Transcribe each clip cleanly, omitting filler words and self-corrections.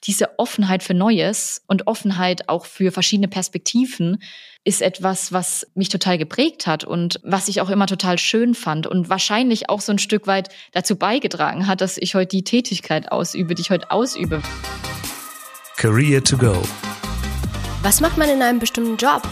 diese Offenheit für Neues und Offenheit auch für verschiedene Perspektiven ist etwas, was mich total geprägt hat und was ich auch immer total schön fand und wahrscheinlich auch so ein Stück weit dazu beigetragen hat, dass ich heute die Tätigkeit ausübe, die ich heute ausübe. Career to go. Was macht man in einem bestimmten Job?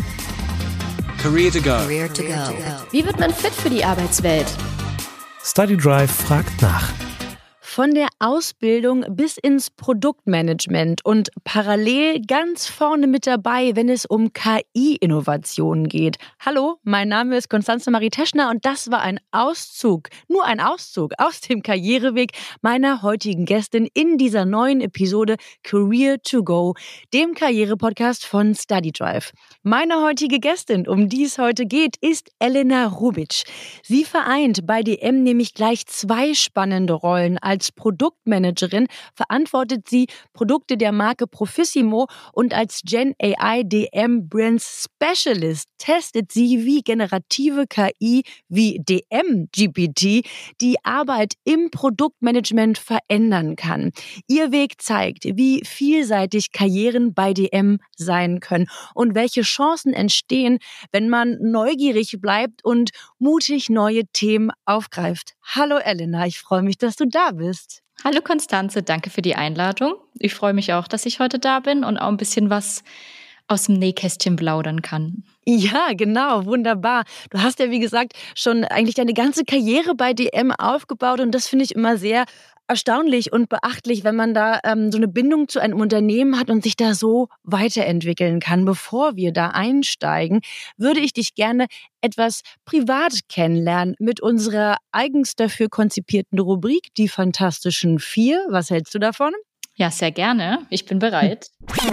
Career to go. Career to go. Wie wird man fit für die Arbeitswelt? Study Drive fragt nach. Von der Ausbildung bis ins Produktmanagement und parallel ganz vorne mit dabei, wenn es um KI-Innovationen geht. Hallo, mein Name ist Constanze Marie Teschner und das war ein Auszug, nur ein Auszug aus dem Karriereweg meiner heutigen Gästin in dieser neuen Episode Career to Go, dem Karrierepodcast von Study Drive. Meine heutige Gästin, um die es heute geht, ist Elena Rubic. Sie vereint bei DM nämlich gleich zwei spannende Rollen. Als Produktmanagerin verantwortet sie Produkte der Marke Profissimo und als Gen AI DM Brands Specialist testet sie, wie generative KI wie DM GPT die Arbeit im Produktmanagement verändern kann. Ihr Weg zeigt, wie vielseitig Karrieren bei DM sein können und welche Chancen entstehen, wenn man neugierig bleibt und mutig neue Themen aufgreift. Hallo Elena, ich freue mich, dass du da bist. Hallo Constanze, danke für die Einladung. Ich freue mich auch, dass ich heute da bin und auch ein bisschen was aus dem Nähkästchen plaudern kann. Ja, genau, wunderbar. Du hast ja, wie gesagt, schon eigentlich deine ganze Karriere bei DM aufgebaut und das finde ich immer sehr erstaunlich und beachtlich, wenn man da so eine Bindung zu einem Unternehmen hat und sich da so weiterentwickeln kann. Bevor wir da einsteigen, würde ich dich gerne etwas privat kennenlernen mit unserer eigens dafür konzipierten Rubrik, die Fantastischen Vier. Was hältst du davon? Ja, sehr gerne. Ich bin bereit.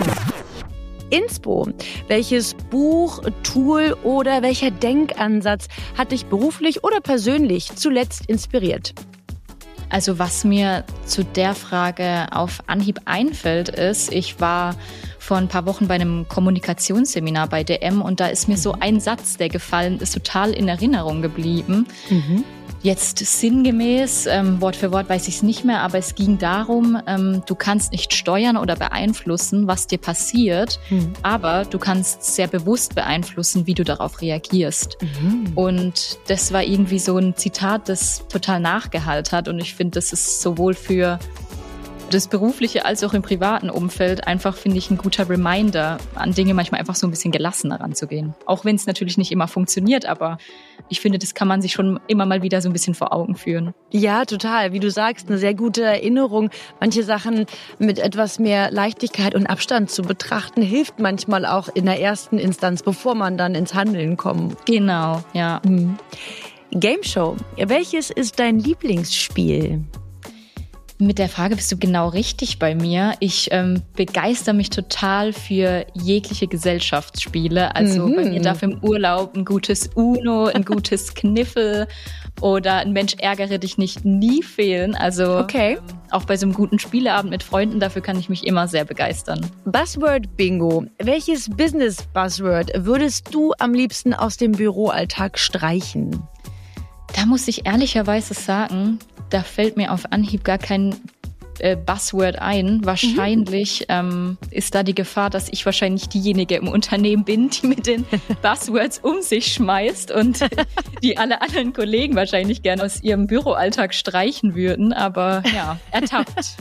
Inspo. Welches Buch, Tool oder welcher Denkansatz hat dich beruflich oder persönlich zuletzt inspiriert? Also was mir zu der Frage auf Anhieb einfällt, ist, ich war vor ein paar Wochen bei einem Kommunikationsseminar bei DM und da ist mir so ein Satz, der gefallen ist, total in Erinnerung geblieben. Jetzt sinngemäß, Wort für Wort weiß ich es nicht mehr, aber es ging darum, du kannst nicht steuern oder beeinflussen, was dir passiert, aber du kannst sehr bewusst beeinflussen, wie du darauf reagierst. Und das war irgendwie so ein Zitat, das total nachgehallt hat und ich finde, das ist sowohl für das berufliche als auch im privaten Umfeld einfach, finde ich, ein guter Reminder, an Dinge manchmal einfach so ein bisschen gelassener ranzugehen. Auch wenn es natürlich nicht immer funktioniert, aber ich finde, das kann man sich schon immer mal wieder so ein bisschen vor Augen führen. Ja, total. Wie du sagst, eine sehr gute Erinnerung. Manche Sachen mit etwas mehr Leichtigkeit und Abstand zu betrachten, hilft manchmal auch in der ersten Instanz, bevor man dann ins Handeln kommt. Genau, ja. Game Show. Welches ist dein Lieblingsspiel? Mit der Frage bist du genau richtig bei mir. Ich begeister mich total für jegliche Gesellschaftsspiele. Also bei mir darf im Urlaub ein gutes Uno, ein gutes Kniffel oder ein Mensch ärgere dich nicht nie fehlen. Also auch bei so einem guten Spieleabend mit Freunden, dafür kann ich mich immer sehr begeistern. Buzzword Bingo. Welches Business-Buzzword würdest du am liebsten aus dem Büroalltag streichen? Da muss ich ehrlicherweise sagen, da fällt mir auf Anhieb gar kein Buzzword ein. Wahrscheinlich ist da die Gefahr, dass ich wahrscheinlich diejenige im Unternehmen bin, die mit den Buzzwords um sich schmeißt und die alle anderen Kollegen wahrscheinlich gerne aus ihrem Büroalltag streichen würden. Aber ja, ertappt.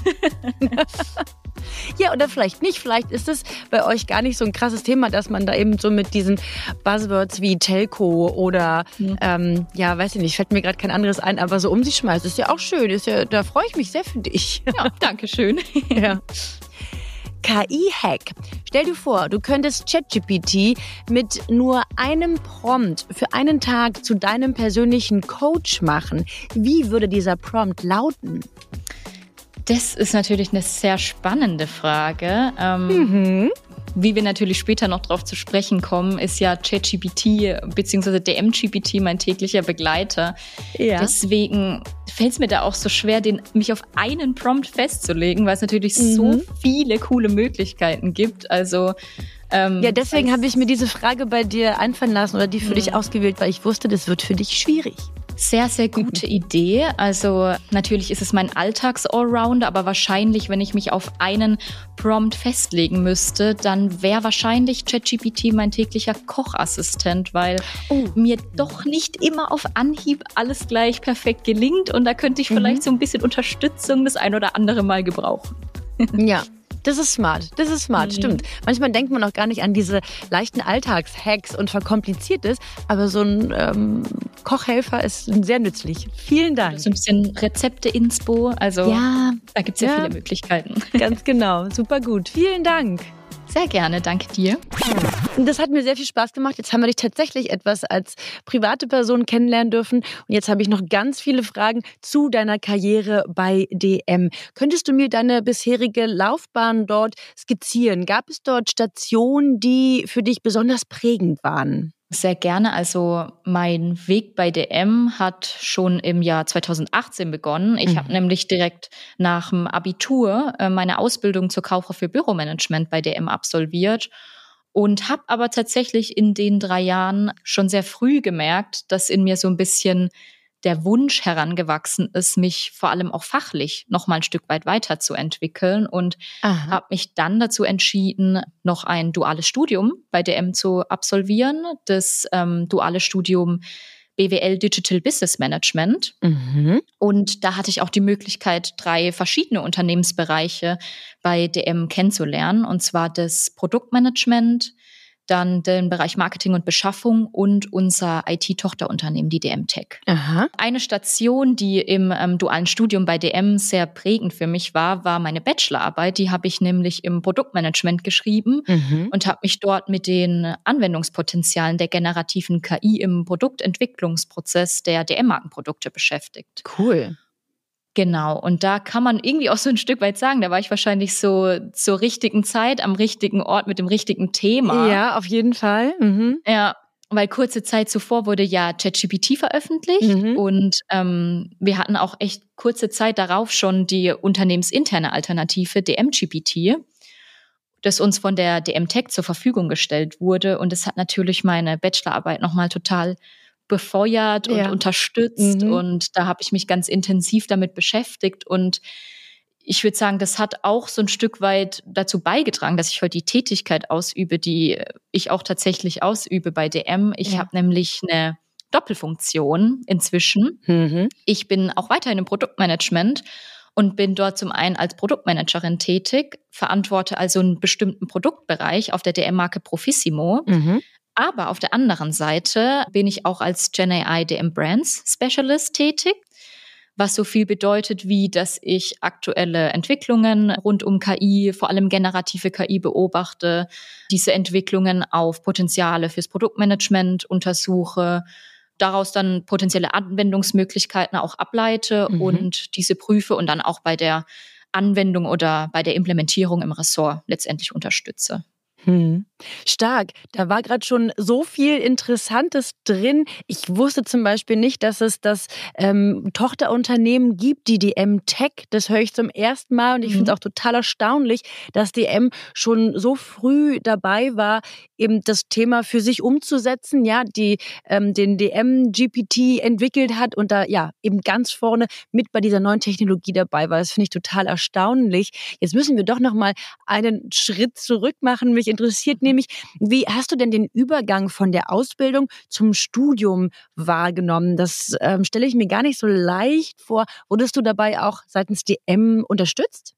Ja, oder vielleicht nicht. Vielleicht ist es bei euch gar nicht so ein krasses Thema, dass man da eben so mit diesen Buzzwords wie Telco oder, weiß ich nicht, fällt mir gerade kein anderes ein, aber so um sich schmeißt. Ist ja auch schön. Ist ja, da freue ich mich sehr für dich. Ja, danke schön. Ja. KI-Hack. Stell dir vor, du könntest ChatGPT mit nur einem Prompt für einen Tag zu deinem persönlichen Coach machen. Wie würde dieser Prompt lauten? Das ist natürlich eine sehr spannende Frage. Wie wir natürlich später noch drauf zu sprechen kommen, ist ja ChatGPT bzw. DM-GPT mein täglicher Begleiter. Ja. Deswegen fällt es mir da auch so schwer, mich auf einen Prompt festzulegen, weil es natürlich so viele coole Möglichkeiten gibt. Also deswegen habe ich mir diese Frage bei dir einfallen lassen oder die für dich ausgewählt, weil ich wusste, das wird für dich schwierig. Sehr, sehr gute Idee. Also natürlich ist es mein Alltags-Allrounder, aber wahrscheinlich, wenn ich mich auf einen Prompt festlegen müsste, dann wäre wahrscheinlich ChatGPT mein täglicher Kochassistent, weil mir doch nicht immer auf Anhieb alles gleich perfekt gelingt und da könnte ich vielleicht so ein bisschen Unterstützung das ein oder andere Mal gebrauchen. Ja. Das ist smart, stimmt. Manchmal denkt man auch gar nicht an diese leichten Alltagshacks und verkompliziert ist, aber so ein Kochhelfer ist sehr nützlich. Vielen Dank. So ein bisschen Rezepte-Inspo, also da gibt es ja viele Möglichkeiten. Ganz genau, super gut. Vielen Dank. Sehr gerne, danke dir. Das hat mir sehr viel Spaß gemacht. Jetzt haben wir dich tatsächlich etwas als private Person kennenlernen dürfen. Und jetzt habe ich noch ganz viele Fragen zu deiner Karriere bei DM. Könntest du mir deine bisherige Laufbahn dort skizzieren? Gab es dort Stationen, die für dich besonders prägend waren? Sehr gerne. Also mein Weg bei DM hat schon im Jahr 2018 begonnen. Ich habe nämlich direkt nach dem Abitur meine Ausbildung zur Kauffrau für Büromanagement bei DM absolviert und habe aber tatsächlich in den 3 Jahren schon sehr früh gemerkt, dass in mir so ein bisschen der Wunsch herangewachsen ist, mich vor allem auch fachlich noch mal ein Stück weit weiterzuentwickeln und habe mich dann dazu entschieden, noch ein duales Studium bei DM zu absolvieren. Das duale Studium BWL Digital Business Management. Und da hatte ich auch die Möglichkeit, 3 verschiedene Unternehmensbereiche bei DM kennenzulernen. Und zwar das Produktmanagement, dann den Bereich Marketing und Beschaffung und unser IT-Tochterunternehmen, die DM Tech. Eine Station, die im dualen Studium bei DM sehr prägend für mich war meine Bachelorarbeit. Die habe ich nämlich im Produktmanagement geschrieben und habe mich dort mit den Anwendungspotenzialen der generativen KI im Produktentwicklungsprozess der DM-Markenprodukte beschäftigt. Cool. Genau, und da kann man irgendwie auch so ein Stück weit sagen, da war ich wahrscheinlich so zur richtigen Zeit, am richtigen Ort mit dem richtigen Thema. Ja, auf jeden Fall. Ja, weil kurze Zeit zuvor wurde ja ChatGPT veröffentlicht und wir hatten auch echt kurze Zeit darauf schon die unternehmensinterne Alternative DM-GPT, das uns von der DM Tech zur Verfügung gestellt wurde. Und es hat natürlich meine Bachelorarbeit nochmal total befeuert und unterstützt und da habe ich mich ganz intensiv damit beschäftigt und ich würde sagen, das hat auch so ein Stück weit dazu beigetragen, dass ich heute die Tätigkeit ausübe, die ich auch tatsächlich ausübe bei DM. Ich habe nämlich eine Doppelfunktion inzwischen. Ich bin auch weiterhin im Produktmanagement und bin dort zum einen als Produktmanagerin tätig, verantworte also einen bestimmten Produktbereich auf der DM-Marke Profissimo. Aber auf der anderen Seite bin ich auch als GenAI DM Brands Specialist tätig, was so viel bedeutet, wie dass ich aktuelle Entwicklungen rund um KI, vor allem generative KI beobachte, diese Entwicklungen auf Potenziale fürs Produktmanagement untersuche, daraus dann potenzielle Anwendungsmöglichkeiten auch ableite und diese prüfe und dann auch bei der Anwendung oder bei der Implementierung im Ressort letztendlich unterstütze. Stark. Da war gerade schon so viel Interessantes drin. Ich wusste zum Beispiel nicht, dass es das Tochterunternehmen gibt, die DM Tech. Das höre ich zum ersten Mal und ich finde es auch total erstaunlich, dass DM schon so früh dabei war, eben das Thema für sich umzusetzen, ja, die den DM GPT entwickelt hat und da ja eben ganz vorne mit bei dieser neuen Technologie dabei war. Das finde ich total erstaunlich. Jetzt müssen wir doch noch mal einen Schritt zurück machen. Mich interessiert nämlich, wie hast du denn den Übergang von der Ausbildung zum Studium wahrgenommen? Das stelle ich mir gar nicht so leicht vor. Wurdest du dabei auch seitens DM unterstützt?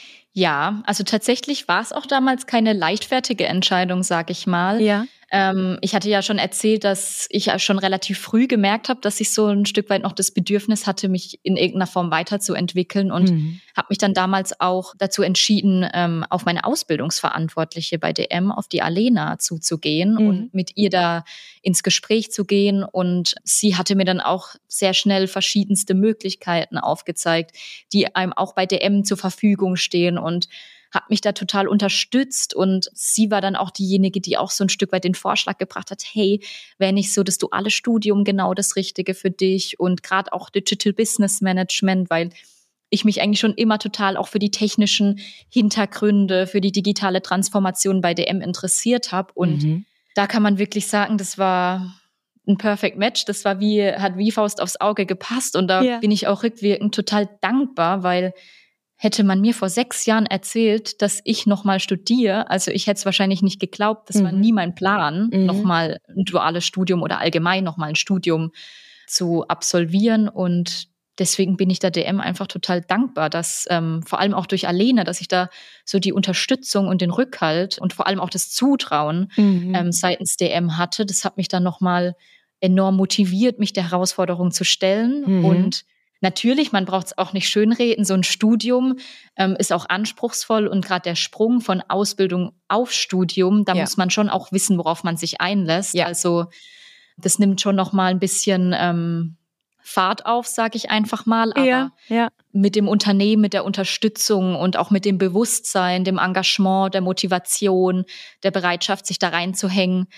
Ja, also tatsächlich war es auch damals keine leichtfertige Entscheidung, sag ich mal. Ja. Ich hatte ja schon erzählt, dass ich ja schon relativ früh gemerkt habe, dass ich so ein Stück weit noch das Bedürfnis hatte, mich in irgendeiner Form weiterzuentwickeln und habe mich dann damals auch dazu entschieden, auf meine Ausbildungsverantwortliche bei DM, auf die Alena zuzugehen und mit ihr da ins Gespräch zu gehen. Und sie hatte mir dann auch sehr schnell verschiedenste Möglichkeiten aufgezeigt, die einem auch bei DM zur Verfügung stehen und hat mich da total unterstützt und sie war dann auch diejenige, die auch so ein Stück weit den Vorschlag gebracht hat, hey, wäre nicht so das duale Studium genau das Richtige für dich und gerade auch Digital Business Management, weil ich mich eigentlich schon immer total auch für die technischen Hintergründe, für die digitale Transformation bei DM interessiert habe und da kann man wirklich sagen, das war ein Perfect Match. Das hat wie Faust aufs Auge gepasst. Und da bin ich auch rückwirkend total dankbar, weil hätte man mir vor 6 Jahren erzählt, dass ich nochmal studiere, also ich hätte es wahrscheinlich nicht geglaubt, das war nie mein Plan, nochmal ein duales Studium oder allgemein nochmal ein Studium zu absolvieren. Und deswegen bin ich der DM einfach total dankbar, dass vor allem auch durch Alena, dass ich da so die Unterstützung und den Rückhalt und vor allem auch das Zutrauen seitens DM hatte. Das hat mich dann nochmal enorm motiviert, mich der Herausforderung zu stellen. Und natürlich, man braucht es auch nicht schönreden, so ein Studium ist auch anspruchsvoll und gerade der Sprung von Ausbildung auf Studium, da muss man schon auch wissen, worauf man sich einlässt. Ja. Also das nimmt schon nochmal ein bisschen Fahrt auf, sage ich einfach mal. Aber mit dem Unternehmen, mit der Unterstützung und auch mit dem Bewusstsein, dem Engagement, der Motivation, der Bereitschaft, sich da reinzuhängen,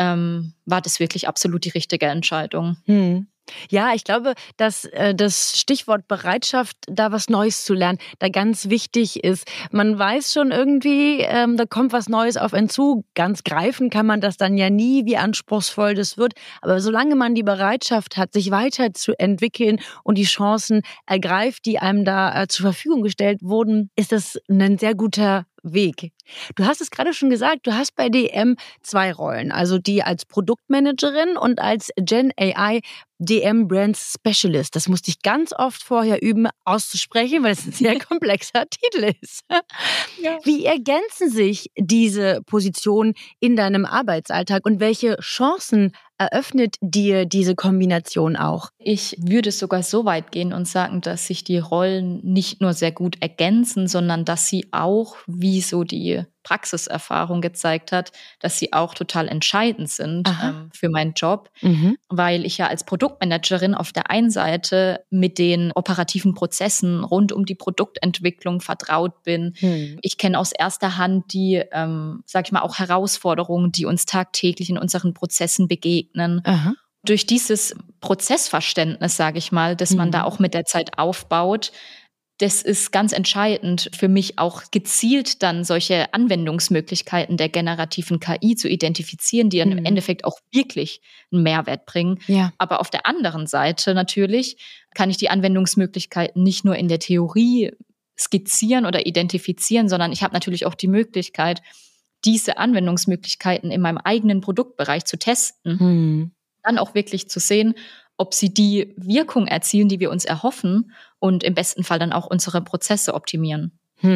war das wirklich absolut die richtige Entscheidung. Ja, ich glaube, dass das Stichwort Bereitschaft, da was Neues zu lernen, da ganz wichtig ist. Man weiß schon irgendwie, da kommt was Neues auf einen zu. Ganz greifen kann man das dann ja nie, wie anspruchsvoll das wird. Aber solange man die Bereitschaft hat, sich weiterzuentwickeln und die Chancen ergreift, die einem da zur Verfügung gestellt wurden, ist das ein sehr guter Weg. Du hast es gerade schon gesagt, du hast bei DM 2 Rollen, also die als Produktmanagerin und als Gen AI DM Brand Specialist. Das musste ich ganz oft vorher üben, auszusprechen, weil es ein sehr komplexer Titel ist. Ja. Wie ergänzen sich diese Positionen in deinem Arbeitsalltag und welche Chancen eröffnet dir diese Kombination auch? Ich würde sogar so weit gehen und sagen, dass sich die Rollen nicht nur sehr gut ergänzen, sondern dass sie auch, wie so die Praxiserfahrung gezeigt hat, dass sie auch total entscheidend sind für meinen Job, weil ich ja als Produktmanagerin auf der einen Seite mit den operativen Prozessen rund um die Produktentwicklung vertraut bin. Ich kenne aus erster Hand die, sag ich mal, auch Herausforderungen, die uns tagtäglich in unseren Prozessen begegnen. Durch dieses Prozessverständnis, sage ich mal, das man da auch mit der Zeit aufbaut, das ist ganz entscheidend für mich auch gezielt dann solche Anwendungsmöglichkeiten der generativen KI zu identifizieren, die dann im Endeffekt auch wirklich einen Mehrwert bringen. Ja. Aber auf der anderen Seite natürlich kann ich die Anwendungsmöglichkeiten nicht nur in der Theorie skizzieren oder identifizieren, sondern ich habe natürlich auch die Möglichkeit, diese Anwendungsmöglichkeiten in meinem eigenen Produktbereich zu testen, dann auch wirklich zu sehen, ob sie die Wirkung erzielen, die wir uns erhoffen und im besten Fall dann auch unsere Prozesse optimieren.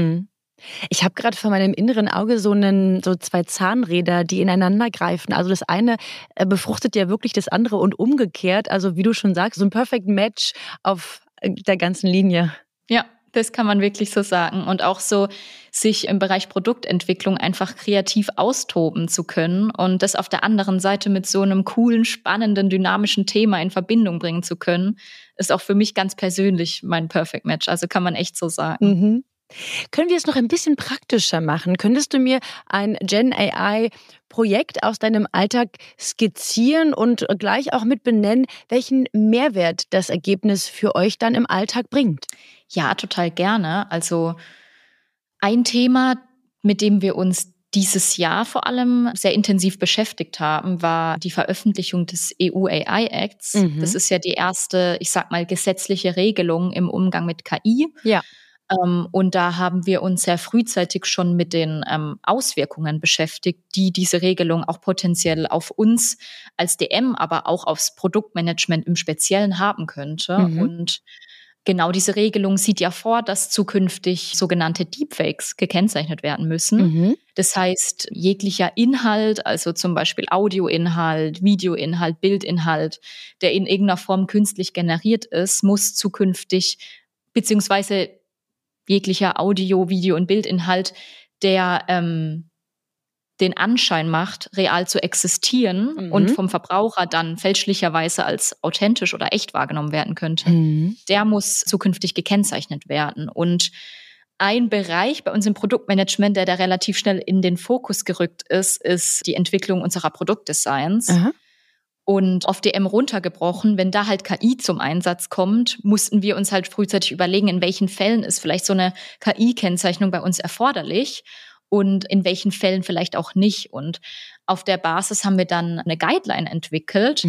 Ich habe gerade vor meinem inneren Auge so 2 Zahnräder, die ineinander greifen. Also das eine befruchtet ja wirklich das andere und umgekehrt. Also wie du schon sagst, so ein Perfect Match auf der ganzen Linie. Ja, das kann man wirklich so sagen. Und auch so sich im Bereich Produktentwicklung einfach kreativ austoben zu können und das auf der anderen Seite mit so einem coolen, spannenden, dynamischen Thema in Verbindung bringen zu können, ist auch für mich ganz persönlich mein Perfect Match. Also kann man echt so sagen. Können wir es noch ein bisschen praktischer machen? Könntest du mir ein Gen AI-Projekt aus deinem Alltag skizzieren und gleich auch mit benennen, welchen Mehrwert das Ergebnis für euch dann im Alltag bringt? Ja, total gerne. Also ein Thema, mit dem wir uns dieses Jahr vor allem sehr intensiv beschäftigt haben, war die Veröffentlichung des EU AI Acts. Das ist ja die erste, ich sag mal, gesetzliche Regelung im Umgang mit KI. Ja. Und da haben wir uns sehr frühzeitig schon mit den Auswirkungen beschäftigt, die diese Regelung auch potenziell auf uns als DM, aber auch aufs Produktmanagement im Speziellen haben könnte. Und genau diese Regelung sieht ja vor, dass zukünftig sogenannte Deepfakes gekennzeichnet werden müssen. Das heißt, jeglicher Inhalt, also zum Beispiel Audioinhalt, Videoinhalt, Bildinhalt, der in irgendeiner Form künstlich generiert ist, muss zukünftig, beziehungsweise jeglicher Audio-, Video- und Bildinhalt, der den Anschein macht, real zu existieren und vom Verbraucher dann fälschlicherweise als authentisch oder echt wahrgenommen werden könnte, der muss zukünftig gekennzeichnet werden. Und ein Bereich bei uns im Produktmanagement, der da relativ schnell in den Fokus gerückt ist, ist die Entwicklung unserer Produktdesigns. Und auf DM runtergebrochen, wenn da halt KI zum Einsatz kommt, mussten wir uns halt frühzeitig überlegen, in welchen Fällen ist vielleicht so eine KI-Kennzeichnung bei uns erforderlich und in welchen Fällen vielleicht auch nicht. Und auf der Basis haben wir dann eine Guideline entwickelt,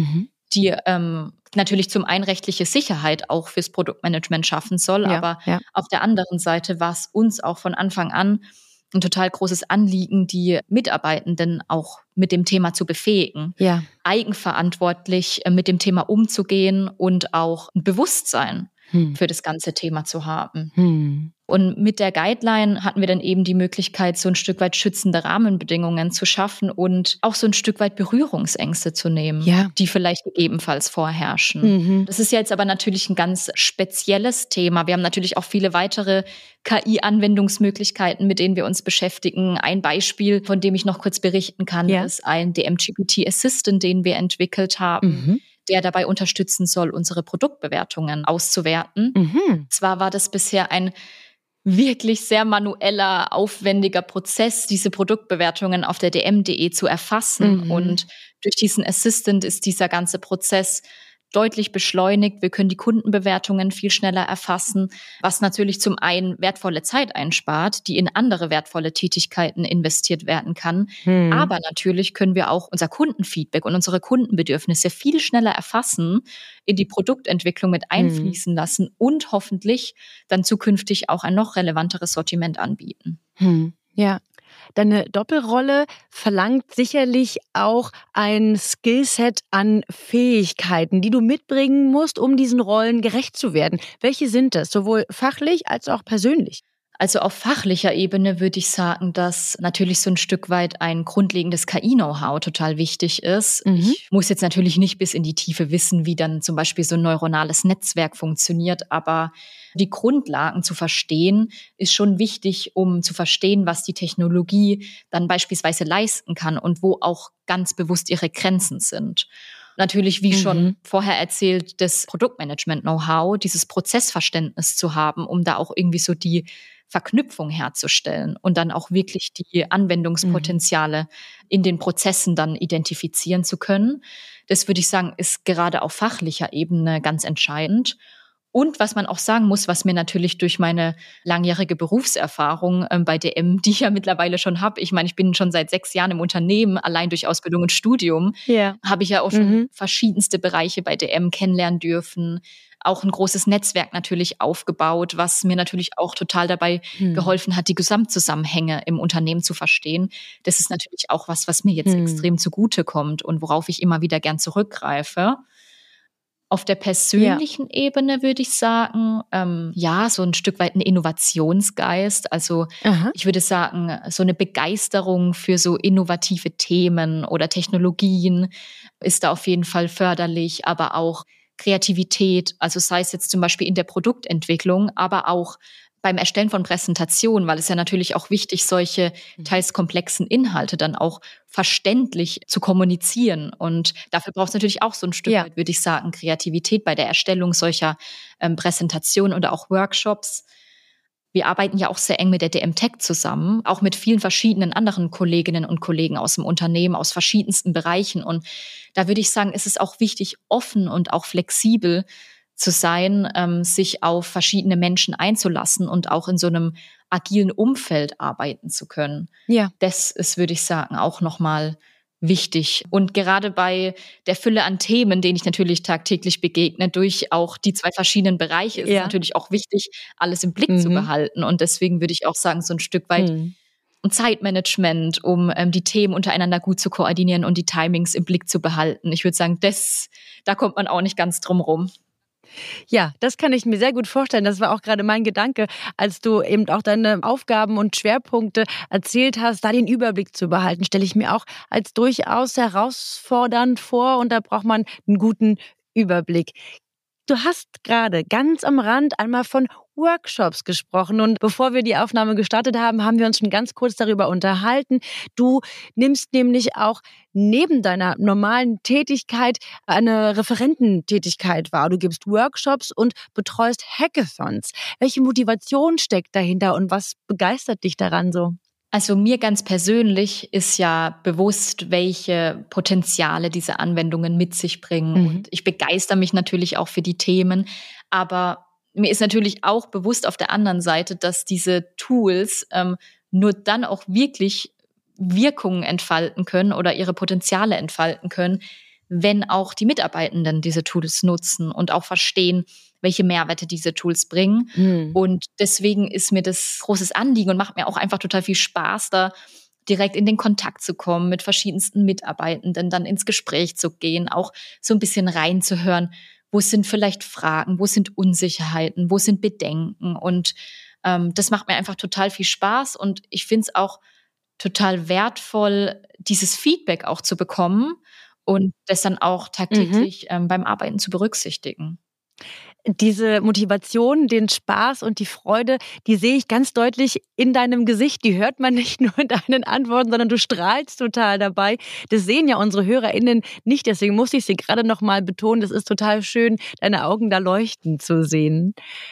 die natürlich zum einen rechtliche Sicherheit auch fürs Produktmanagement schaffen soll, aber auf der anderen Seite war es uns auch von Anfang an ein total großes Anliegen, die Mitarbeitenden auch mit dem Thema zu befähigen, eigenverantwortlich mit dem Thema umzugehen und auch ein Bewusstsein für das ganze Thema zu haben. Und mit der Guideline hatten wir dann eben die Möglichkeit, so ein Stück weit schützende Rahmenbedingungen zu schaffen und auch so ein Stück weit Berührungsängste zu nehmen, die vielleicht gegebenenfalls vorherrschen. Das ist ja jetzt aber natürlich ein ganz spezielles Thema. Wir haben natürlich auch viele weitere KI-Anwendungsmöglichkeiten, mit denen wir uns beschäftigen. Ein Beispiel, von dem ich noch kurz berichten kann, ist ein DM-GPT Assistant, den wir entwickelt haben, der dabei unterstützen soll, unsere Produktbewertungen auszuwerten. Zwar war das bisher ein wirklich sehr manueller, aufwendiger Prozess, diese Produktbewertungen auf der dm.de zu erfassen. Und durch diesen Assistant ist dieser ganze Prozess deutlich beschleunigt. Wir können die Kundenbewertungen viel schneller erfassen, was natürlich zum einen wertvolle Zeit einspart, die in andere wertvolle Tätigkeiten investiert werden kann. Aber natürlich können wir auch unser Kundenfeedback und unsere Kundenbedürfnisse viel schneller erfassen, in die Produktentwicklung mit einfließen lassen und hoffentlich dann zukünftig auch ein noch relevanteres Sortiment anbieten. Ja. Deine Doppelrolle verlangt sicherlich auch ein Skillset an Fähigkeiten, die du mitbringen musst, um diesen Rollen gerecht zu werden. Welche sind das, sowohl fachlich als auch persönlich? Also auf fachlicher Ebene würde ich sagen, dass natürlich so ein Stück weit ein grundlegendes KI-Know-how total wichtig ist. Ich muss jetzt natürlich nicht bis in die Tiefe wissen, wie dann zum Beispiel so ein neuronales Netzwerk funktioniert, aber die Grundlagen zu verstehen, ist schon wichtig, um zu verstehen, was die Technologie dann beispielsweise leisten kann und wo auch ganz bewusst ihre Grenzen sind. Natürlich, wie schon vorher erzählt, das Produktmanagement-Know-how, dieses Prozessverständnis zu haben, um da auch irgendwie so die Verknüpfung herzustellen und dann auch wirklich die Anwendungspotenziale in den Prozessen dann identifizieren zu können. Das würde ich sagen, ist gerade auf fachlicher Ebene ganz entscheidend. Und was man auch sagen muss, was mir natürlich durch meine langjährige Berufserfahrung bei DM, die ich ja mittlerweile schon habe, ich meine, ich bin schon seit 6 Jahren im Unternehmen, allein durch Ausbildung und Studium, habe ich ja auch schon verschiedenste Bereiche bei DM kennenlernen dürfen, auch ein großes Netzwerk natürlich aufgebaut, was mir natürlich auch total dabei geholfen hat, die Gesamtzusammenhänge im Unternehmen zu verstehen. Das ist natürlich auch was mir jetzt extrem zugutekommt und worauf ich immer wieder gern zurückgreife. Auf der persönlichen Ebene würde ich sagen, so ein Stück weit ein Innovationsgeist. Also ich würde sagen, so eine Begeisterung für so innovative Themen oder Technologien ist da auf jeden Fall förderlich, aber auch Kreativität, also sei es jetzt zum Beispiel in der Produktentwicklung, aber auch beim Erstellen von Präsentationen, weil es ja natürlich auch wichtig, solche teils komplexen Inhalte dann auch verständlich zu kommunizieren. Und dafür braucht es natürlich auch so ein Stück weit, würde ich sagen, Kreativität bei der Erstellung solcher Präsentationen oder auch Workshops. Wir arbeiten ja auch sehr eng mit der DM Tech zusammen, auch mit vielen verschiedenen anderen Kolleginnen und Kollegen aus dem Unternehmen, aus verschiedensten Bereichen. Und da würde ich sagen, ist es auch wichtig, offen und auch flexibel zu sein, sich auf verschiedene Menschen einzulassen und auch in so einem agilen Umfeld arbeiten zu können. Ja. Das ist, würde ich sagen, auch nochmal wichtig. Und gerade bei der Fülle an Themen, denen ich natürlich tagtäglich begegne, durch auch die 2 verschiedenen Bereiche, ist es natürlich auch wichtig, alles im Blick zu behalten. Und deswegen würde ich auch sagen, so ein Stück weit ein Zeitmanagement, um die Themen untereinander gut zu koordinieren und die Timings im Blick zu behalten. Ich würde sagen, da kommt man auch nicht ganz drum rum. Ja, das kann ich mir sehr gut vorstellen. Das war auch gerade mein Gedanke, als du eben auch deine Aufgaben und Schwerpunkte erzählt hast, da den Überblick zu behalten, stelle ich mir auch als durchaus herausfordernd vor und da braucht man einen guten Überblick. Du hast gerade ganz am Rand einmal von Workshops gesprochen und bevor wir die Aufnahme gestartet haben, haben wir uns schon ganz kurz darüber unterhalten. Du nimmst nämlich auch neben deiner normalen Tätigkeit eine Referententätigkeit wahr. Du gibst Workshops und betreust Hackathons. Welche Motivation steckt dahinter und was begeistert dich daran so? Also mir ganz persönlich ist ja bewusst, welche Potenziale diese Anwendungen mit sich bringen. Und ich begeister mich natürlich auch für die Themen. Aber mir ist natürlich auch bewusst auf der anderen Seite, dass diese Tools nur dann auch wirklich Wirkungen entfalten können oder ihre Potenziale entfalten können, wenn auch die Mitarbeitenden diese Tools nutzen und auch verstehen, welche Mehrwerte diese Tools bringen. Und deswegen ist mir das großes Anliegen und macht mir auch einfach total viel Spaß, da direkt in den Kontakt zu kommen mit verschiedensten Mitarbeitenden, dann ins Gespräch zu gehen, auch so ein bisschen reinzuhören, wo sind vielleicht Fragen, wo sind Unsicherheiten, wo sind Bedenken. Und das macht mir einfach total viel Spaß und ich finde es auch total wertvoll, dieses Feedback auch zu bekommen und das dann auch tagtäglich beim Arbeiten zu berücksichtigen. Diese Motivation, den Spaß und die Freude, die sehe ich ganz deutlich in deinem Gesicht. Die hört man nicht nur in deinen Antworten, sondern du strahlst total dabei. Das sehen ja unsere HörerInnen nicht, deswegen muss ich sie gerade noch mal betonen. Das ist total schön, deine Augen da leuchten zu sehen.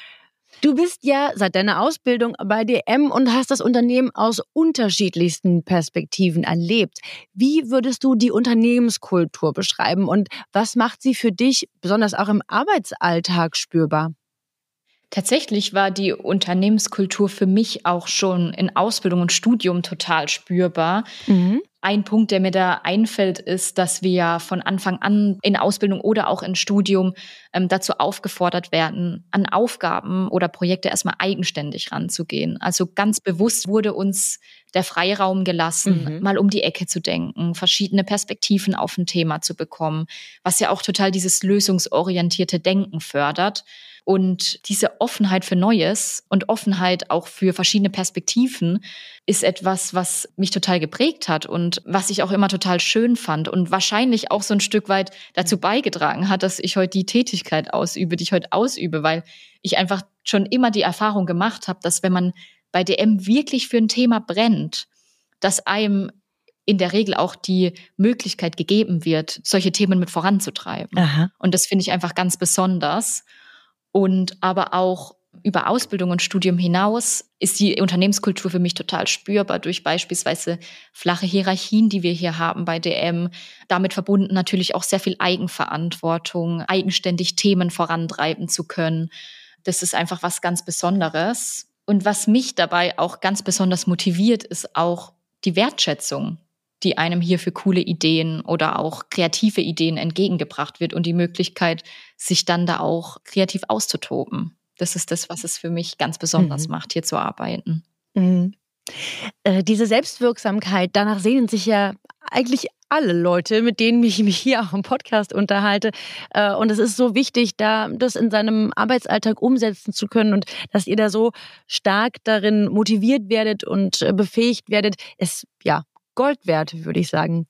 Du bist ja seit deiner Ausbildung bei DM und hast das Unternehmen aus unterschiedlichsten Perspektiven erlebt. Wie würdest du die Unternehmenskultur beschreiben und was macht sie für dich, besonders auch im Arbeitsalltag, spürbar? Tatsächlich war die Unternehmenskultur für mich auch schon in Ausbildung und Studium total spürbar. Ein Punkt, der mir da einfällt, ist, dass wir ja von Anfang an in Ausbildung oder auch in Studium dazu aufgefordert werden, an Aufgaben oder Projekte erstmal eigenständig ranzugehen. Also ganz bewusst wurde uns der Freiraum gelassen, mal um die Ecke zu denken, verschiedene Perspektiven auf ein Thema zu bekommen, was ja auch total dieses lösungsorientierte Denken fördert. Und diese Offenheit für Neues und Offenheit auch für verschiedene Perspektiven ist etwas, was mich total geprägt hat und was ich auch immer total schön fand und wahrscheinlich auch so ein Stück weit dazu beigetragen hat, dass ich heute die Tätigkeit ausübe, die ich heute ausübe, weil ich einfach schon immer die Erfahrung gemacht habe, dass wenn man bei DM wirklich für ein Thema brennt, dass einem in der Regel auch die Möglichkeit gegeben wird, solche Themen mit voranzutreiben. Aha. Und das finde ich einfach ganz besonders. Und aber auch über Ausbildung und Studium hinaus ist die Unternehmenskultur für mich total spürbar durch beispielsweise flache Hierarchien, die wir hier haben bei DM. Damit verbunden natürlich auch sehr viel Eigenverantwortung, eigenständig Themen vorantreiben zu können. Das ist einfach was ganz Besonderes. Und was mich dabei auch ganz besonders motiviert, ist auch die Wertschätzung, die einem hier für coole Ideen oder auch kreative Ideen entgegengebracht wird und die Möglichkeit, sich dann da auch kreativ auszutoben. Das ist das, was es für mich ganz besonders macht, hier zu arbeiten. Diese Selbstwirksamkeit, danach sehnen sich ja eigentlich alle Leute, mit denen ich mich hier auch im Podcast unterhalte. Und es ist so wichtig, da das in seinem Arbeitsalltag umsetzen zu können und dass ihr da so stark darin motiviert werdet und befähigt werdet, ist ja Gold wert, würde ich sagen.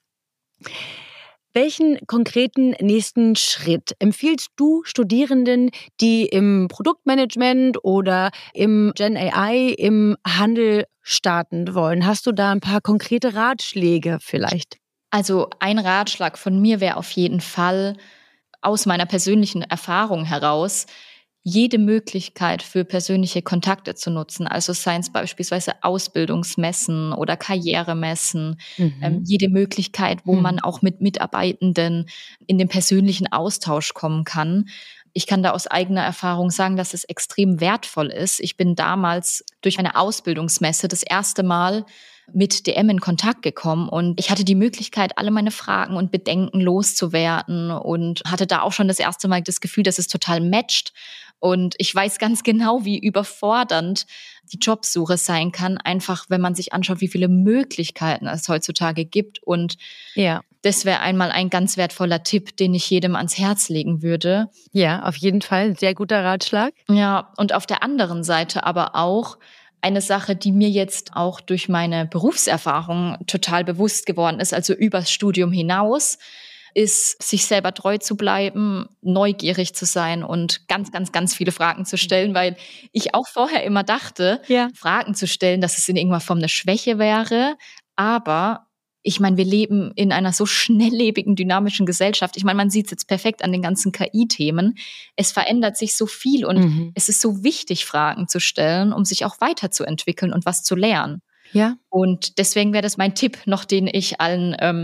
Welchen konkreten nächsten Schritt empfiehlst du Studierenden, die im Produktmanagement oder im Gen AI im Handel starten wollen? Hast du da ein paar konkrete Ratschläge vielleicht? Also ein Ratschlag von mir wäre auf jeden Fall aus meiner persönlichen Erfahrung heraus, jede Möglichkeit für persönliche Kontakte zu nutzen. Also seien es beispielsweise Ausbildungsmessen oder Karrieremessen, jede Möglichkeit, wo man auch mit Mitarbeitenden in den persönlichen Austausch kommen kann. Ich kann da aus eigener Erfahrung sagen, dass es extrem wertvoll ist. Ich bin damals durch eine Ausbildungsmesse das erste Mal mit DM in Kontakt gekommen und ich hatte die Möglichkeit, alle meine Fragen und Bedenken loszuwerden und hatte da auch schon das erste Mal das Gefühl, dass es total matcht. Und ich weiß ganz genau, wie überfordernd die Jobsuche sein kann, einfach wenn man sich anschaut, wie viele Möglichkeiten es heutzutage gibt. Und das wäre einmal ein ganz wertvoller Tipp, den ich jedem ans Herz legen würde. Ja, auf jeden Fall. Sehr guter Ratschlag. Ja, und auf der anderen Seite aber auch eine Sache, die mir jetzt auch durch meine Berufserfahrung total bewusst geworden ist, also übers Studium hinaus, ist, sich selber treu zu bleiben, neugierig zu sein und ganz, ganz, ganz viele Fragen zu stellen, weil ich auch vorher immer dachte, Fragen zu stellen, dass es in irgendeiner Form eine Schwäche wäre. Aber ich meine, wir leben in einer so schnelllebigen, dynamischen Gesellschaft. Ich meine, man sieht es jetzt perfekt an den ganzen KI-Themen. Es verändert sich so viel und es ist so wichtig, Fragen zu stellen, um sich auch weiterzuentwickeln und was zu lernen. Ja. Und deswegen wäre das mein Tipp noch, den ich allen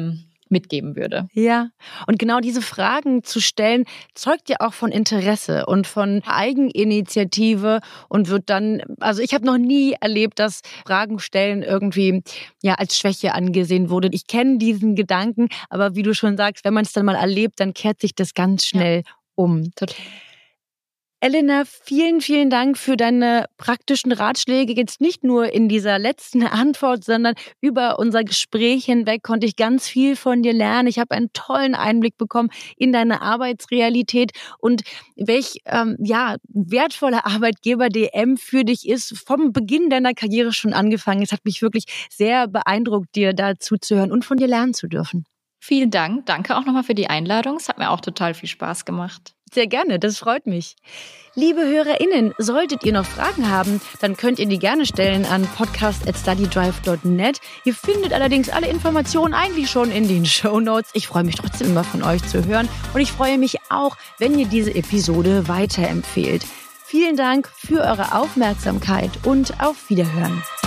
mitgeben würde. Ja, und genau diese Fragen zu stellen, zeugt ja auch von Interesse und von Eigeninitiative und wird dann, also ich habe noch nie erlebt, dass Fragen stellen irgendwie als Schwäche angesehen wurde. Ich kenne diesen Gedanken, aber wie du schon sagst, wenn man es dann mal erlebt, dann kehrt sich das ganz schnell um. Total. Elena, vielen, vielen Dank für deine praktischen Ratschläge. Jetzt nicht nur in dieser letzten Antwort, sondern über unser Gespräch hinweg konnte ich ganz viel von dir lernen. Ich habe einen tollen Einblick bekommen in deine Arbeitsrealität und welch wertvoller Arbeitgeber DM für dich ist, vom Beginn deiner Karriere schon angefangen. Es hat mich wirklich sehr beeindruckt, dir da zuzuhören und von dir lernen zu dürfen. Vielen Dank. Danke auch nochmal für die Einladung. Es hat mir auch total viel Spaß gemacht. Sehr gerne, das freut mich. Liebe HörerInnen, solltet ihr noch Fragen haben, dann könnt ihr die gerne stellen an podcast@studydrive.net. Ihr findet allerdings alle Informationen eigentlich schon in den Shownotes. Ich freue mich trotzdem immer von euch zu hören und ich freue mich auch, wenn ihr diese Episode weiterempfehlt. Vielen Dank für eure Aufmerksamkeit und auf Wiederhören.